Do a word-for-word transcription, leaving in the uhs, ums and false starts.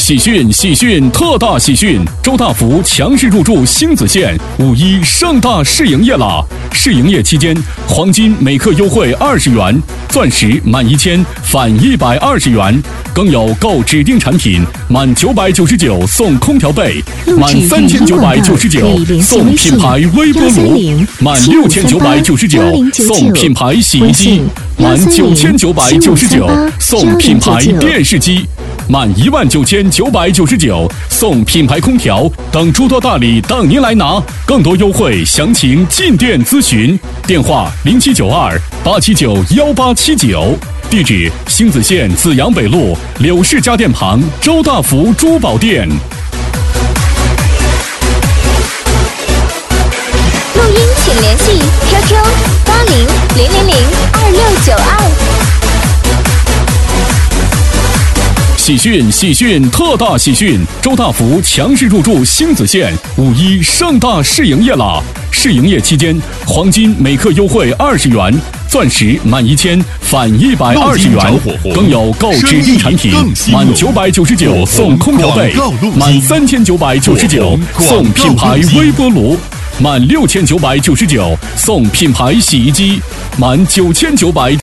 喜讯喜讯特大喜讯！周大福强势入驻星子县，五一盛大试营业啦！试营业期间，黄金每克优惠二十元，钻石满一千返一百二十元，更有购指定产品满九百九十九送空调被，满三千九百九十九送品牌微波炉，满六千九百九十九送品牌洗衣机，满九千九百九十九送品牌电视机。满一万九千九百九十九送品牌空调等诸多大礼等您来拿，更多优惠详情进店咨询，电话零七九二八七九幺八七九，地址星子县紫阳北路柳氏家电旁周大福珠宝店。 录音请联系 Q Q 八零零零零二六九二。 喜讯喜讯特大喜讯！周大福强势入驻星子县，五一盛大试营业啦！试营业期间，黄金每克优惠二十元，钻石满一千返一百二十元，更有购指定产品满九百九十九送空调被，满三千九百九十九送品牌微波炉，满六千九百九十九送品牌洗衣机，满九千九百。